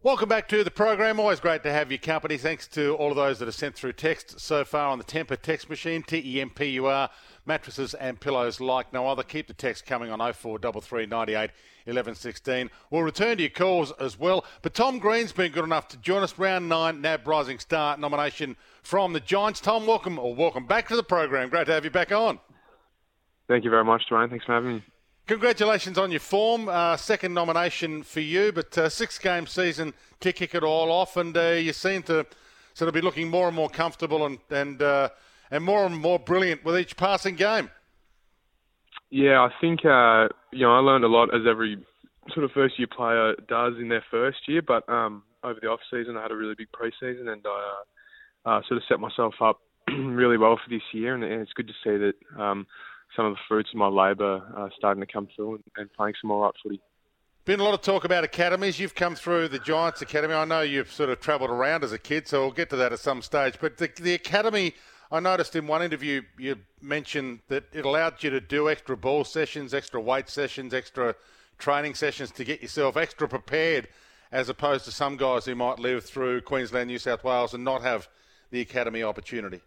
Welcome back to the program. Always great to have your company. Thanks to all of those that have sent through text so far on the Tempur text machine, TEMPUR, mattresses and pillows like no other. Keep the text coming on 0433 98 11 16. We'll return to your calls as well. But Tom Green's been good enough to join us. Round 9 NAB Rising Star nomination from the Giants. Tom, welcome back to the program. Great to have you back on. Thank you very much, Dwayne. Thanks for having me. Congratulations on your form. Second nomination for you, but 6-game season to kick it all off, and you seem to sort of be looking more and more comfortable and more and more brilliant with each passing game. Yeah, I think I learned a lot, as every sort of first-year player does in their first year. But over the off-season, I had a really big pre-season, and I sort of set myself up really well for this year. And it's good to see that some of the fruits of my labour are starting to come through and playing some all right footy. Been a lot of talk about academies. You've come through the Giants Academy. I know you've sort of travelled around as a kid, so we'll get to that at some stage. But the academy, I noticed in one interview you mentioned that it allowed you to do extra ball sessions, extra weight sessions, extra training sessions to get yourself extra prepared, as opposed to some guys who might live through Queensland, New South Wales and not have the academy opportunity.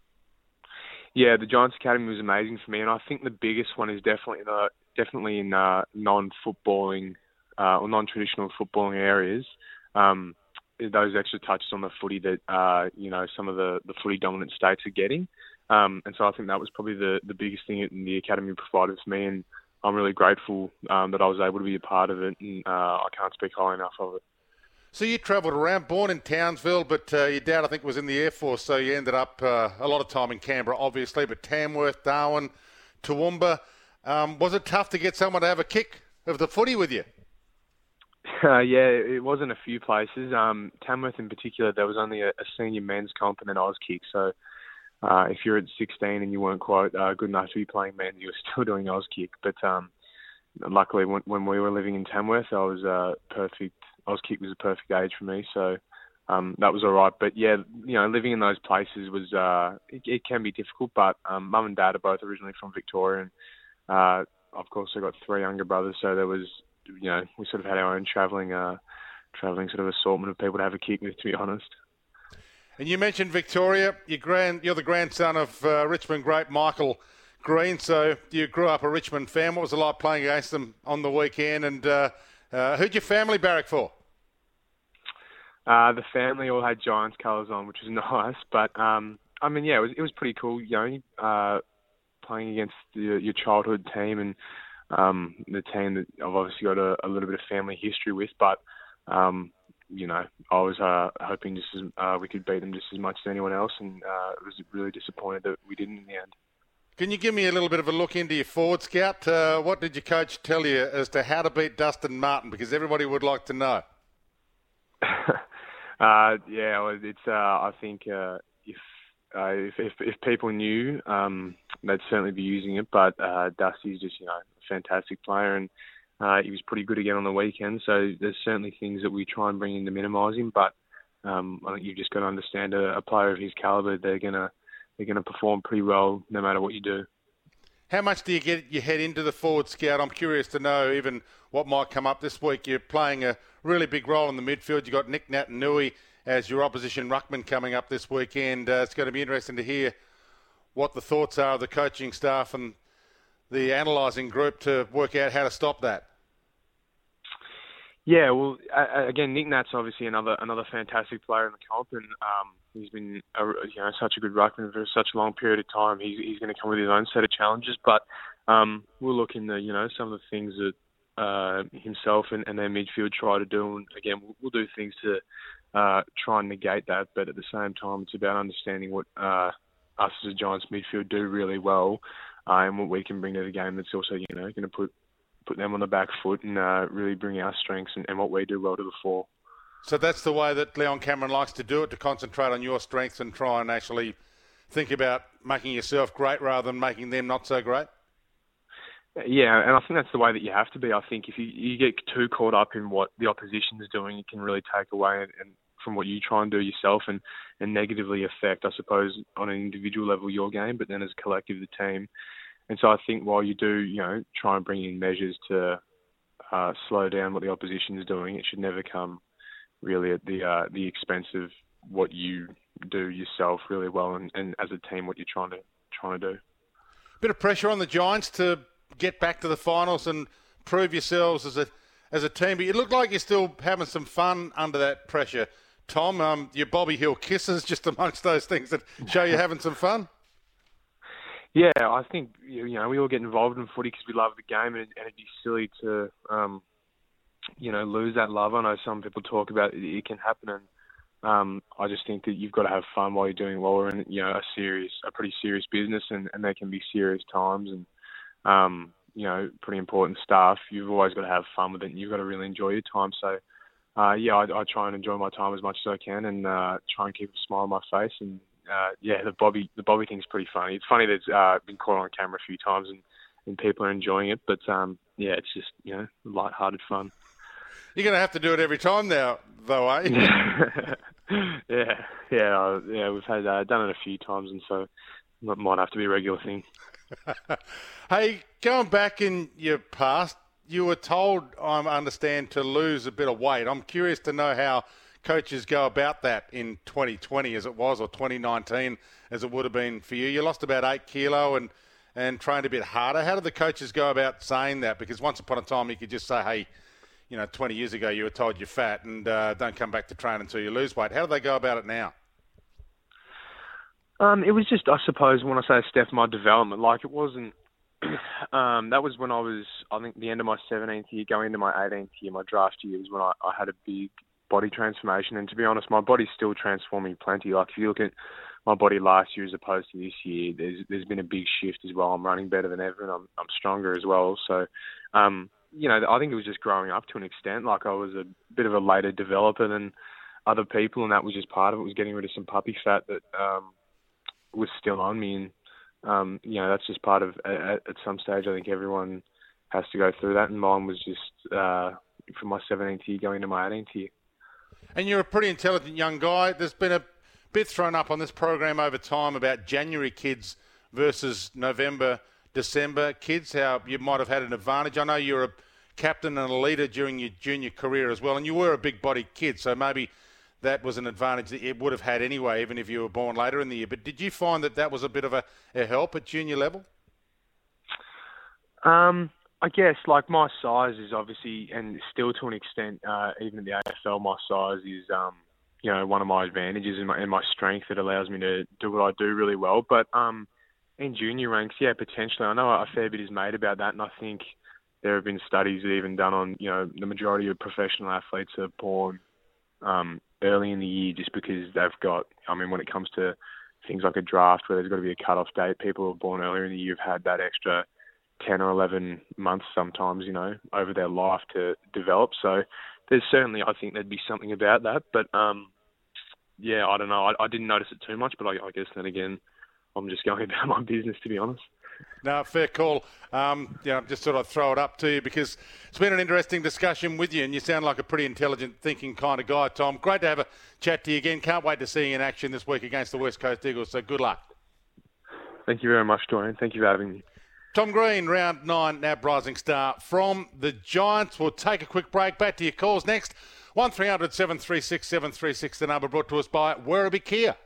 Yeah, the Giants Academy was amazing for me, and I think the biggest one is definitely in non-footballing or non-traditional footballing areas. Those extra touches on the footy that some of the footy dominant states are getting, and so I think that was probably the biggest thing that the academy provided for me, and I'm really grateful that I was able to be a part of it, and I can't speak highly enough of it. So you travelled around, born in Townsville, but your dad, I think, was in the Air Force, so you ended up a lot of time in Canberra, obviously, but Tamworth, Darwin, Toowoomba. Was it tough to get someone to have a kick of the footy with you? Yeah, it was in a few places. Tamworth in particular, there was only a senior men's comp and an Auskick, so if you're at 16 and you weren't quite good enough to be playing men's, you were still doing Auskick. But luckily, when we were living in Tamworth, I was perfect. Auskick was a perfect age for me, so that was all right. But yeah, living in those places was it can be difficult. But mum and dad are both originally from Victoria, and of course I got 3 younger brothers, so there was we sort of had our own travelling sort of assortment of people to have a kick with, to be honest. And you mentioned Victoria. You're the grandson of Richmond great Michael Green, so you grew up a Richmond fan. What was it like playing against them on the weekend? And who'd your family barrack for? The family all had Giants colours on, which was nice. But it was pretty cool. Playing against your childhood team and the team that I've obviously got a little bit of family history with. But I was hoping we could beat them just as much as anyone else, and was really disappointed that we didn't in the end. Can you give me a little bit of a look into your forward scout? What did your coach tell you as to how to beat Dustin Martin? Because everybody would like to know. I think if people knew, they'd certainly be using it. But Dusty's just a fantastic player, and he was pretty good again on the weekend. So there's certainly things that we try and bring in to minimise him. But I think you've just got to understand a player of his calibre, they're gonna perform pretty well no matter what you do. How much do you get your head into the forward scout? I'm curious to know even what might come up this week. You're playing a really big role in the midfield. You've got Nick Naitanui as your opposition ruckman coming up this weekend. It's going to be interesting to hear what the thoughts are of the coaching staff and the analysing group to work out how to stop that. Yeah, well, again, Nick Nat's obviously another fantastic player in the comp, and he's been such a good ruckman for such a long period of time. He's going to come with his own set of challenges, but we'll look into some of the things that himself and their midfield try to do, and again, we'll do things to try and negate that. But at the same time, it's about understanding what us as a Giants midfield do really well, and what we can bring to the game that's also going to put them on the back foot and really bring our strengths and what we do well to the fore. So that's the way that Leon Cameron likes to do it, to concentrate on your strengths and try and actually think about making yourself great rather than making them not so great? Yeah, and I think that's the way that you have to be. I think if you get too caught up in what the opposition is doing, it can really take away and from what you try and do yourself and negatively affect, I suppose, on an individual level your game, but then as a collective, the team. And so I think while you do, try and bring in measures to slow down what the opposition is doing, it should never come really at the expense of what you do yourself really well, and as a team what you're trying to do. Bit of pressure on the Giants to get back to the finals and prove yourselves as a team, but you look like you're still having some fun under that pressure. Tom, your Bobby Hill kisses just amongst those things that show you're having some fun. Yeah, I think we all get involved in footy because we love the game, and it'd be silly to lose that love. I know some people talk about it can happen, and I just think that you've got to have fun while you're doing it. While we're in a pretty serious business, and there can be serious times, and pretty important stuff. You've always got to have fun with it, and you've got to really enjoy your time. So I try and enjoy my time as much as I can, and try and keep a smile on my face. And the Bobby thing's pretty funny. It's funny that it's been caught on camera a few times, and people are enjoying it. But it's just light-hearted fun. You're going to have to do it every time now, though, eh? Yeah. We've had done it a few times, and so it might have to be a regular thing. Hey, going back in your past, you were told, I understand, to lose a bit of weight. I'm curious to know how coaches go about that in 2020 as it was, or 2019 as it would have been for you. You lost about 8 kilo and trained a bit harder. How did the coaches go about saying that? Because once upon a time you could just say, hey, 20 years ago you were told you're fat and don't come back to train until you lose weight. How do they go about it now? It was just, I suppose, when I say a step in my development, like it wasn't, that was when I was, I think, the end of my 17th year, going into my 18th year, my draft year was when I had a big body transformation. And to be honest, my body's still transforming plenty. Like if you look at my body last year as opposed to this year, there's been a big shift as well. I'm running better than ever, and I'm stronger as well. So, I think it was just growing up to an extent. Like I was a bit of a later developer than other people, and that was just part of it, was getting rid of some puppy fat that was still on me. And, that's just part of, at some stage, I think everyone has to go through that. And mine was just from my 17th year going into my 18th year. And you're a pretty intelligent young guy. There's been a bit thrown up on this program over time about January kids versus November, December kids, how you might have had an advantage. I know you're a captain and a leader during your junior career as well, and you were a big-bodied kid, so maybe that was an advantage that it would have had anyway, even if you were born later in the year. But did you find that was a bit of a help at junior level? I guess, like, my size is obviously, and still to an extent, even in the AFL, my size is, one of my advantages and my strength that allows me to do what I do really well. But in junior ranks, yeah, potentially. I know a fair bit is made about that, and I think there have been studies that even done on, the majority of professional athletes are born early in the year just because they've got, when it comes to things like a draft where there's got to be a cut-off date, people who are born earlier in the year have had that extra 10 or 11 months sometimes, over their life to develop. So there's certainly, I think there'd be something about that. But, I don't know. I didn't notice it too much, but I guess then again, I'm just going about my business, to be honest. No, fair call. Just thought I'd throw it up to you because it's been an interesting discussion with you, and you sound like a pretty intelligent, thinking kind of guy, Tom. Great to have a chat to you again. Can't wait to see you in action this week against the West Coast Eagles, so good luck. Thank you very much, Dwayne. Thank you for having me. Tom Green, round 9, NAB Rising Star from the Giants. We'll take a quick break. Back to your calls next. 1300 736 736, the number brought to us by Werribee Kia.